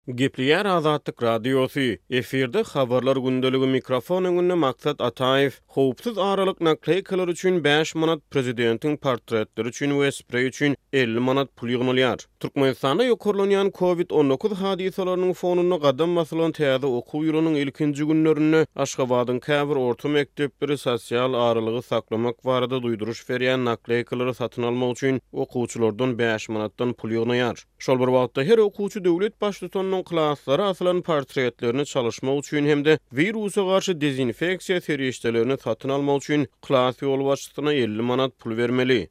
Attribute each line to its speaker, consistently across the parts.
Speaker 1: Gepliýär Azatlyk Radiosu. Eferde habarlar gündöligi mikrofon öňünde maksat Ataýew. Howpsuz aralyk nakleykalar üçin 5 manat prezidentiň portretleri üçin we sprey üçin 50 manat pul ýygnalýar. Türkmenistanda ýokurlanýan COVID-19 hadisalarynyň fonuna gadam basylan täze okuw ýylynyň ilkinji günlerini Aşgabatyň käbir orta mekdepleri sosial aralygy saklamak barada duýduruş berýän nakleykalary satyn almak üçin okuwçylardan 5 manatdan pul ýygnalýar. Şol bir wagtda her okuwçy döwlet başlygynyň klasslara asylan portretlerini çalışmak üçin hemde wirusa garşy dezinfeksiýa serişdelerini satyn almak üçin klass ýol başçysyna 50 manat pul bermeli.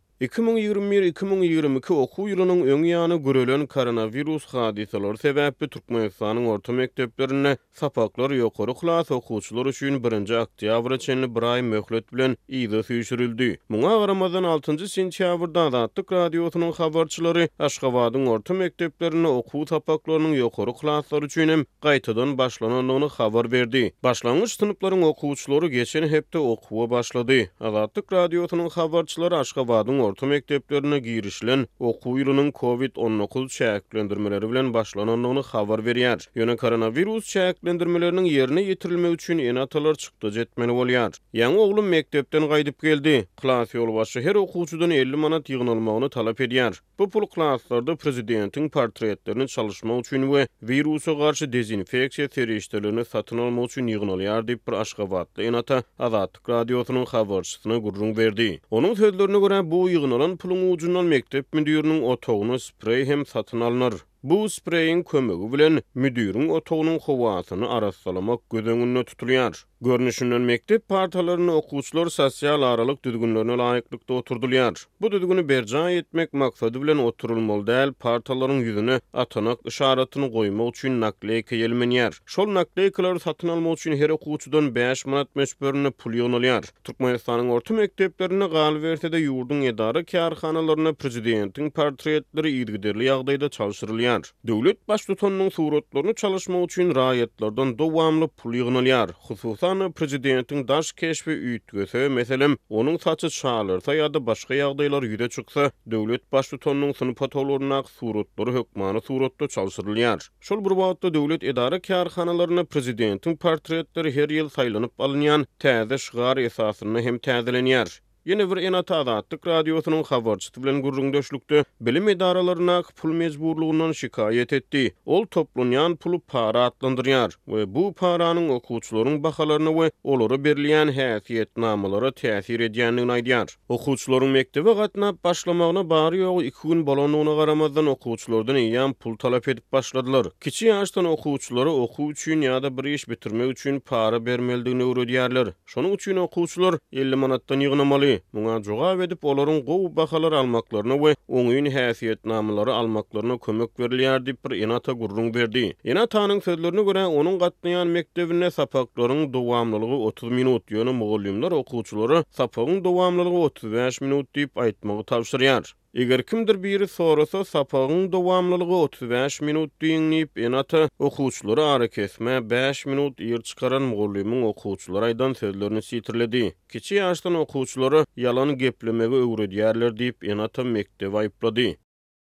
Speaker 1: 2021-2022 okuw ýylynyň öň ýany görelen koronavirus hadisalary sebäpli Türkmenistanyň orta mekdeplerine sapaklar ýokary klass okuwçylar üçin 1-nji oktýabra çenli bir ay möhlet bilen ýygy süýşürildi. Muňa garamazdan 6-njy sentýabrda Azatlyk Radiosynyň habarçylary Aşgabatyň orta mekdeplerine okuw sapaklarynyň ýokary klasslary üçin hem gaýtadan başlananyny habar berdi. Başlangyç sınıflaryň okuwçylary geçen hepde okuwa başlady. Azatlyk Radiosynyň habarçylary Aşgabatyň orta mekdeplerine girişlen okuw ýylynyň COVID-19 çäklendirmeleri bilen başlananyny habar berýär. Ýöne koronavirus çäklendirmeleriniň ýerine ýetirilmek üçin enatalar çykdy jetmeli bolýar. Ýaňy oglum mektepden gaýdyp geldi. Klass ýolbaşçy her okuwçydan 50 manat ýygnalmagyny talap edýär. Bu pul klasslarda prezidentiň portretlerini çalışmak üçin we wirusa garşy dezinfeksiýa serişdelerini satyn almak üçin ýygnalýar diýip bir Aşgabatly enata Azatlyk Radiosynyň habarçysyna gurrun berdi. Onuň sözlerine görä bu ýygnalan puluň ujundan mektep müdiriniň otagyna sprey hem satyn alynır. Bu spreyin kömegi bilen müdiriň otagynyň howasyny araslamak göz tutulýar. Görnüşinden mektep partalaryny okuwçylar sosial aralyk düzgünlerine laýyklykda oturdylýar. Bu düzgünü berja etmek maksady bilen oturulmaly däl, partalaryň ýüzüne atanak işaratyny goýmak üçin nakleyka ýelmenýär. Şol nakleykalary satyn almak üçin her okuwçydan 5 manat meşberine pul ýygnalýar. Türkmenistanyň orta mekteplerine galy bersede ýurdun edara kärhanalaryna prezidentiň portretleri ýygyderli ýagdaýda çalışdyrylýar. Döwlet başlygynyň suratlaryny çalışmak üçin raýatlardan dowamly pul ýygnalýar. Hususan prezidentiň daş keşfi üýtgese, meselem onuň saçy çalyrsa ýa-da başga ýagdaýlar ýüze çyksa, döwlet başlygynyň sınıf otoglaryna suratlary hökmany suratda çalışdyrylýar. Şol bir wagtda döwlet edara kärhanalaryna prezidentiň portretleri her ýyl saýlanyp alynýan täze şygar esasyna hem täzelenýär. Ýene bir enata Azatlyk Radiosynyň habarçysy bilen gurrundaşlykda bilim edaralaryna pul mejburlugynyň şikaýet etdi. Ol toplanýan pulu para atlandyrýar we bu paranyň okuwçylaryň bahalaryna we olara berilýän häsiýetnamalara täsir edýändigini aýdýar. Okuwçylaryň mektebe gatnap başlamagyna bary ýogy 2 gün bolanyna garamazdan okuwçylardan ýan pul talap edip başladylar. Kiçi ýaşdan okuwçylara okuw üçin ýa-da bir iş bitirmek üçin para bermeligini öwredýärler. Şonuň üçin okuwçylar 50 manatdan ýygnamaly. Muňa jogap edip olaryň gowy bahalary almaklaryna we oňyň häsiýetnamalary almaklaryna kömek berilýär diýip bir enata gurrun berdi. Enatanyň sözlerine görä onuň gatnaýan mektebine sapaklaryň dowamlylygy 30 minut, ýöne mugallimler okuwçylary sapagyň dowamlylygy 35 minut diýip aýtmagy tapşyrýar. Eger kimdir biri sorasa sapagyň dowamlylygy 35 minut diýip enata okuwçylary ara kesme 5 minut ýer çykaran mugallimyň okuwçylary aýdan sözlerini sitirledi. Kiçi ýaşdan okuwçylary ýalan geplemegi öwredýärler diýip enata mektep aýplady.